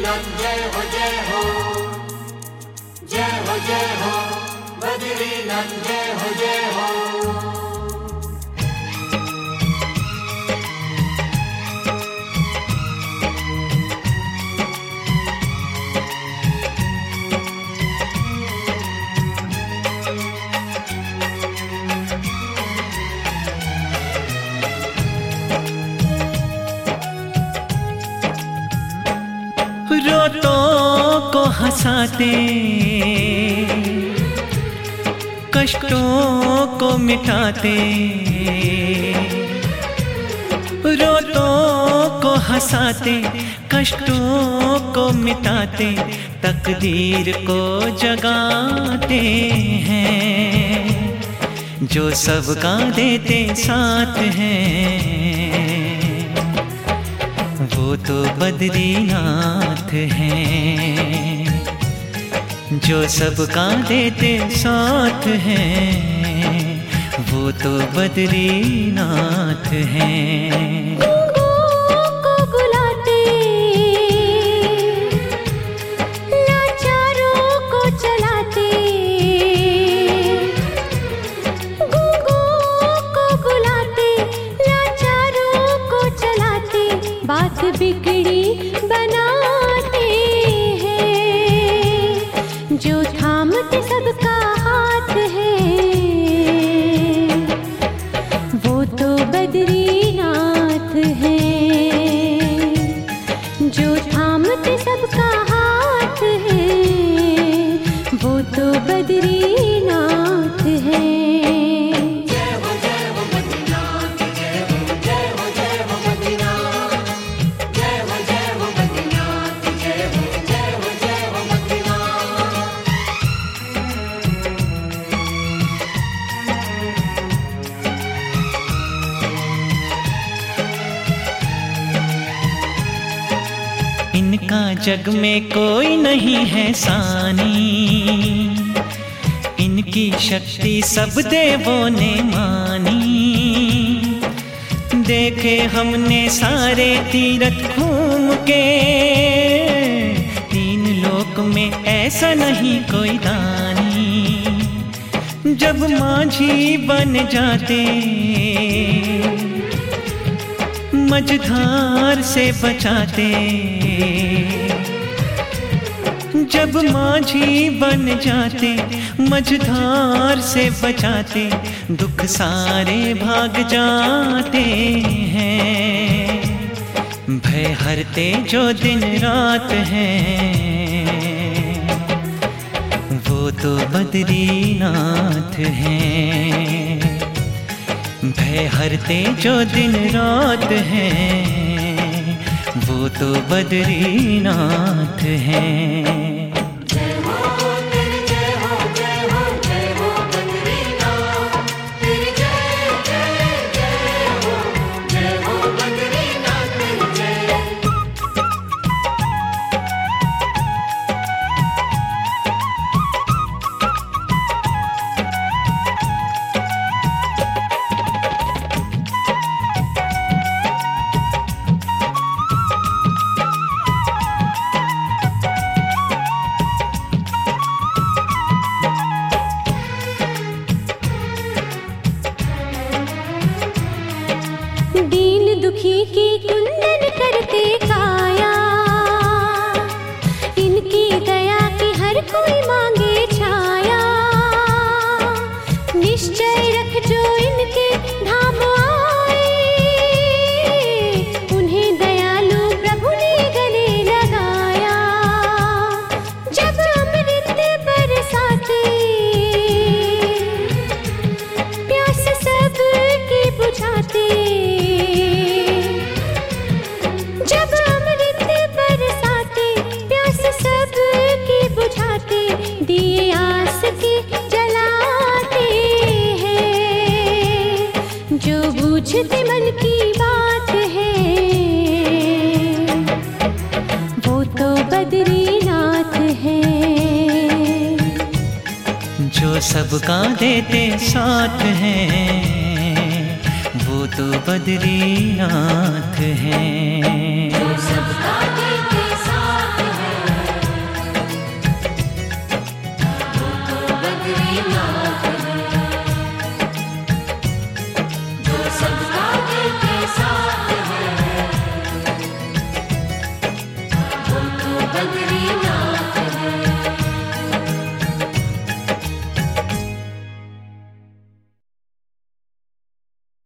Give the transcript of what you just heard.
बद्रीनाथ जय हो जय हो, जय हो जय हो बद्रीनाथ जय हो जय हो। रोतों को हंसाते, कष्टों को मिटाते, रोतों को हंसाते, कष्टों को मिटाते, तकदीर को जगाते हैं, जो सबका देते साथ हैं, वो तो बद्रीनाथ हैं, जो सबका देते साथ हैं, वो तो बद्रीनाथ हैं। गूंगों को बुलाते, लाचारों को चलाते, गूंगों को बुलाते, लाचारों को चलाते, बात बिगड़ी बनाते हैं, जो थामते सबका हाथ है, वो तो बद्रीनाथ हैं, जो थामते सबका हाथ है, वो तो बद्रीनाथ हैं। इनका जग में कोई नहीं है सानी, इनकी शक्ति सब देवों ने मानी। देखे हमने सारे तीरथ घूम के, तीन लोक में ऐसा नहीं कोई दानी। जब माझी बन जाते, मझधार से बचाते, जब माझी बन जाते, मझधार से बचाते, दुख सारे भाग जाते हैं, भय हरते जो दिन रात हैं, वो तो बद्रीनाथ हैं, भय हरते जो दिन रात हैं, वो तो बद्रीनाथ हैं। दीन दुखी की कुंदन करते काया, इनकी दया की हर कोई मांगे छाया। निश्चय रख जो इनके धाम आए, उन्हें दयालु प्रभु ने गले लगाया। जब अमृत बरसाते, प्यास सबकी बुझाते, जब अमृत बरसाते, प्यास सबकी बुझाते, दिए आस के जलाते हैं, जो बूझते मन की बात है, वो तो बद्रीनाथ हैं, जो सबका देते साथ हैं, वो तो बद्रीनाथ